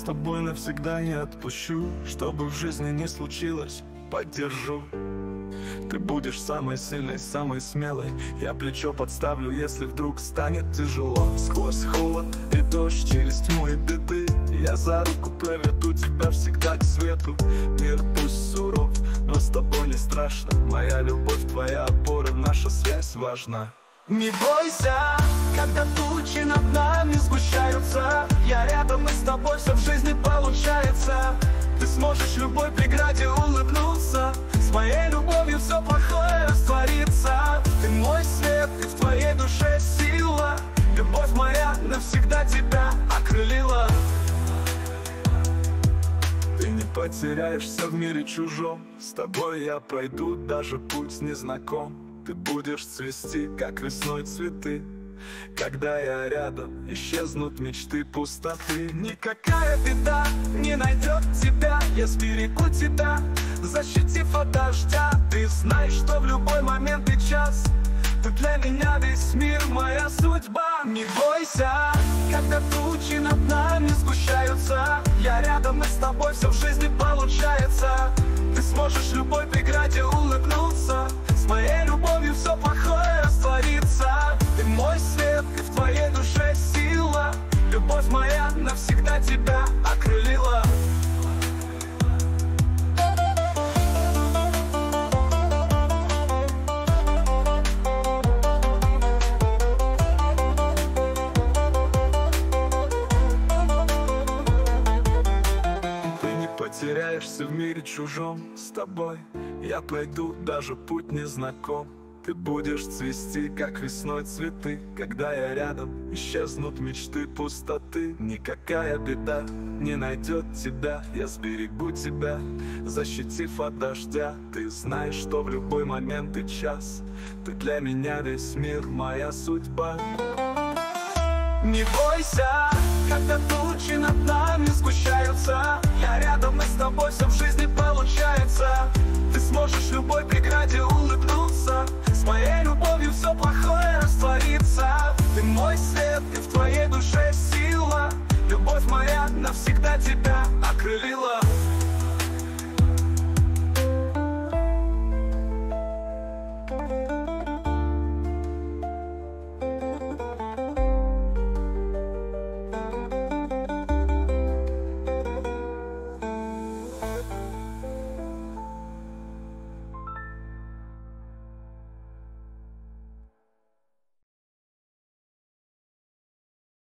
тобой навсегда не отпущу. Что бы в жизни ни случилось, поддержу. Ты будешь самой сильной, самой смелой. Я плечо подставлю, если вдруг станет тяжело. Сквозь холод и дождь, через тьму и беды я за руку проведу тебя всегда к свету. Мир пусть суров, но с тобой не страшно. Моя любовь, твоя опора, наша связь важна. Не бойся, когда тучи над нами сгущаются. Я рядом, и с тобой все в жизни получается. Ты сможешь любой преграде улыбнуться. С моей любовью все плохое растворится. Ты мой свет, и в твоей душе сила. Любовь моя навсегда тебя окрылила. Ты не потеряешься в мире чужом. С тобой я пройду даже путь незнаком. Ты будешь цвести, как весной цветы. Когда я рядом, исчезнут мечты пустоты. Никакая беда не найдет тебя. Я сберегу тебя, защитив от дождя. Ты знаешь, что в любой момент и час ты для меня весь мир, моя судьба. Не бойся, когда тучи над нами сгущаются. Я рядом, и с тобой все в жизни получается. Ты сможешь любой преграде улыбнуться. С моей любовью все плохое растворится. Ты мой свет, и в твоей душе сила. Любовь моя навсегда тебя окрылила. Потеряешься в мире чужом. С тобой я пройду даже путь незнаком. Ты будешь цвести, как весной цветы. Когда я рядом, исчезнут мечты пустоты. Никакая беда не найдет тебя. Я сберегу тебя, защитив от дождя. Ты знаешь, что в любой момент и час ты для меня весь мир, моя судьба. Не бойся, когда тучи над нами сгущаются. Я рядом, и с тобой все в жизни